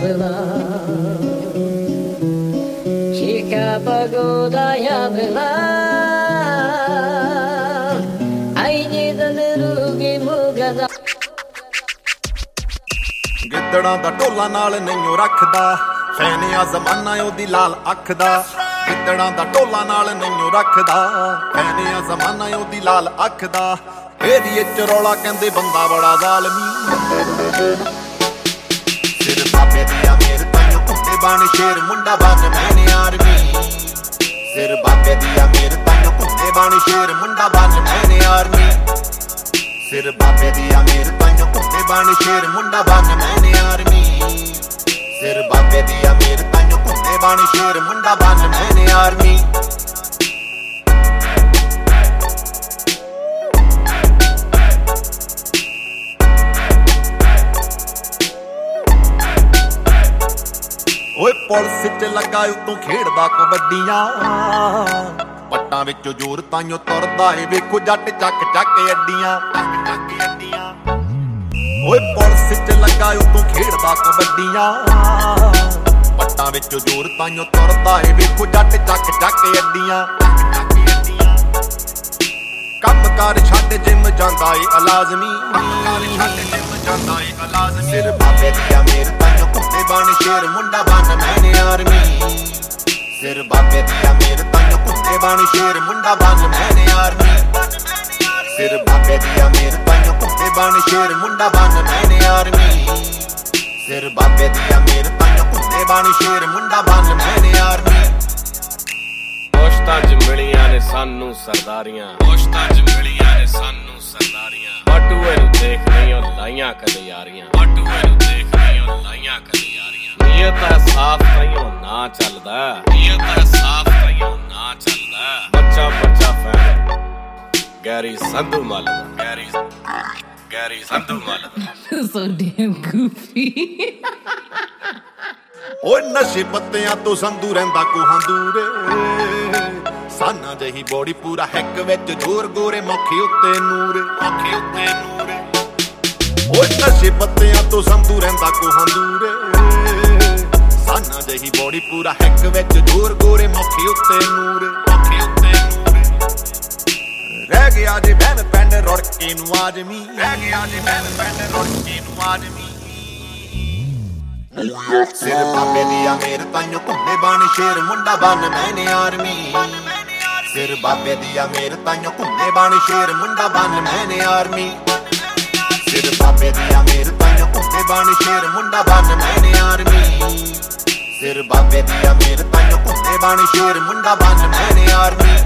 była, cicha pogoda ja była, a i jeden drugi mu gada. ਗਿੱਦੜਾਂ ਦਾ ਢੋਲਾ ਨਾਲ ਨਹੀਂਓ ਰੱਖਦਾ ਫੈਨਿਆ ਜ਼ਮਾਨਾ ਉਹਦੀ ਲਾਲ ਅੱਖ ਦਾ ਗਿੱਦੜਾਂ ਦਾ ਢੋਲਾ ਨਾਲ ਨਹੀਂਓ ਰੱਖਦਾ ਫੈਨਿਆ ਜ਼ਮਾਨਾ ਉਹਦੀ ਲਾਲ ਅੱਖ ਦਾ ਇਹਦੀ ਇੱਚ ਰੌਲਾ ਕਹਿੰਦੇ ਬੰਦਾ ਬੜਾ ਜ਼ਾਲਮੀ ਸਿਰ ਬਾਬੇ ਦੀ ਅਮੀਰ ਤੈਨੂੰ ਕੁੱਤੇ ਬਣ ਸ਼ੇਰ ਮੁੰਡਾ ਬਣ ਮੈਨੇ ਆਰਮੀ ਸਿਰ ਬਾਬੇ ਦੀ ਅਮੀਰ ਤੈਨੂੰ ਕੁੱਤੇ ਬਣ ਸ਼ੇਰ ਮੁੰਡਾ ਬਣ ਮੈਨੇ ਆਰਮੀ ਸਿਰ ਬਾਬੇ ਦੀ ਅਮੀਰ ਤੈਨੂੰ ਕੁੱਤੇ ਬਣ ਸ਼ੇਰ ਮੁੰਡਾ ਬਣ ਮੈਨੇ ਆਰਮੀ ਸਿਰ ਬਾਬੇ ਦੀ ਅਮੀਰ ਤੈਨੂੰ ਕੁੱਤੇ ਬਣ ਸ਼ੇਰ ਮੁੰਡਾ ਬਣ ਮੈਨੇ ਆਰਮੀ ਓਏ ਪੁਲਿਸ ਚ ਲੱਗਾ ਉਤੋਂ ਖੇਡਦਾ ਕਬੱਡੀਆਂ ਪੱਟਾਂ ਵਿੱਚੋਂ ਜ਼ੋਰ ਤਾਈਓ ਤੁਰਦਾ ਏ ਵੇਖੋ ਜੱਟ ਚੱਕ ਚੱਕ ਅੱਡੀਆਂ ਓਏ ਪੁਲਿਸ ਚ ਲੱਗਾ ਉਤੋਂ ਖੇਡਦਾ ਕਬੱਡੀਆਂ ਪੱਟਾਂ ਵਿੱਚੋਂ ਜ਼ੋਰ ਤਾਈਓ ਤੁਰਦਾ ਏ ਵੇਖੋ ਜੱਟ ਚੱਕ ਚੱਕ ਅੱਡੀਆਂ ਕੰਮ ਕਾਰ ਛੱਡ ਜਿਮ ਜਾਂਦਾ ਏ ਅਲਾਜ਼ਮੀ ਸਿਰ ਬਾਬੇ ਦੀ ਅਮੀਰ ਤੈਨੂੰ ਕੁੱਤੇ ਬਣ ਸ਼ੇਰ ਮੁੰਡਾ ਬਣ ਮੈਨੇ ਆਰਮੀ ਸਿਰ ਬਾਬੇ ਦੀ ਅਮੀਰ ਤੈਨੂੰ ਕੁੱਤੇ ਬਣ ਸ਼ੇਰ ਮੁੰਡਾ ਬਣ ਮੈਨੇ ਆਰਮੀ ਸਿਰ ਬਾਬੇ ਦੀ ਅਮੀਰ ਤੈਨੂੰ ਕੁੱਤੇ ਬਣ ਸ਼ੇਰ ਮੁੰਡਾ ਬਣ ਮੈਨੇ ਆਰਮੀ ਸਿਰ ਬਾਬੇ ਦੀ ਅਮੀਰ ਤੈਨੂੰ ਕੁੱਤੇ ਬਣ ਸ਼ੇਰ ਮੁੰਡਾ ਬਣ ਮੈਨੇ ਆਰਮੀ ਹੋਸ਼ਤਾਂ 'ਚ ਮਿਲੀਆਂ ਨੇ ਸਾਨੂੰ ਸਰਦਾਰੀਆਂ ਹੋਸ਼ਤਾਂ 'ਚ ਮਿਲੀਆਂ ਨੇ ਸਾਨੂੰ ਸਰਦਾਰੀਆਂ ਬਟੂਏ ਨੂੰ ਦੇਖ ਨਹੀਂ ਉਹ ਲਾਈਆਂ ਕਦੇ ਯਾਰੀਆਂ ਬਟੂਏ ਨੂੰ ਦੇਖ ਨਹੀਂ ਉਹ ਲਾਈਆਂ ਕਦੇ ਯਾਰੀਆਂ ਨੀਅਤ ਸਾਫ਼ ਕਈਓ ਨਾ ਚੱਲਦਾ ਨੀਅਤ ਸਾਫ਼ ਕਈਓ ਨਾ ਚੱਲਦਾ ਬੱਚਾ ਬੱਚਾ ਫੈਨ ਗੈਰੀ ਸੰਧੂ ਮੱਲ ਗੈਰੀ ਸੰਧੂ ਮੱਲ So damn goofy. ਓਏ ਨਸ਼ੇ ਪੱਤਿਆਂ ਤੋਂ ਸੰਧੂ ਰਹਿੰਦਾ ਕੋਹਾਂ ਦੂਰੇ ਸਾਨਾ ਜਹੀ ਬੋੜੀ ਪੂਰਾ ਹੈਕ ਵਿੱਚ ਜ਼ੋਰ ਗੋਰੇ ਮੱਖੀ ਉੱਤੇ ਨੂਰ ਓਏ ਨਸ਼ੇ ਪੱਤਿਆਂ ਤੋਂ ਸੰਧੂ ਰਹਿੰਦਾ ਕੋਹਾਂ ਦੂਰੇ ਸਾਨਾ ਜਹੀ ਬੋੜੀ ਪੂਰਾ ਹੈਕ ਵਿੱਚ ਜ਼ੋਰ ਗੋਰੇ ਮੱਖੀ ਉੱਤੇ ਨੂਰ ਰਹਿ ਗਿਆ ਜੇ ਬੈਨ ਪੈਂਡ ਰੁੜਕੇ ਨੂੰ ਆਜਮੀ ਸਿਰ ਬਾਬੇ ਦੀ ਅਮੀਰ ਤੈਨੂੰ ਕੁੱਤੇ ਬਣ ਸ਼ੇਰ ਮੁੰਡਾ ਬਣ ਮੈਨੇ ਆਰਮੀ ਸਿਰ ਬਾਬੇ ਦੀ ਅਮੀਰ ਤੈਨੂੰ ਕੁੱਤੇ ਬਣ ਸ਼ੇਰ ਮੁੰਡਾ ਬਣ ਮੈਨੇ ਆਰਮੀ ਸਿਰ ਬਾਬੇ ਦੀ ਅਮੀਰ ਤੈਨੂੰ ਕੁੱਤੇ ਬਣ ਸ਼ੇਰ ਮੁੰਡਾ ਬਣ ਮੈਨੇ ਆਰਮੀ ਸਿਰ ਬਾਬੇ ਦੀ ਅਮੀਰ ਤੈਨੂੰ ਕੁੱਤੇ ਬਣ ਸ਼ੇਰ ਮੁੰਡਾ ਬਣ ਮੈਨੇ ਆਰਮੀ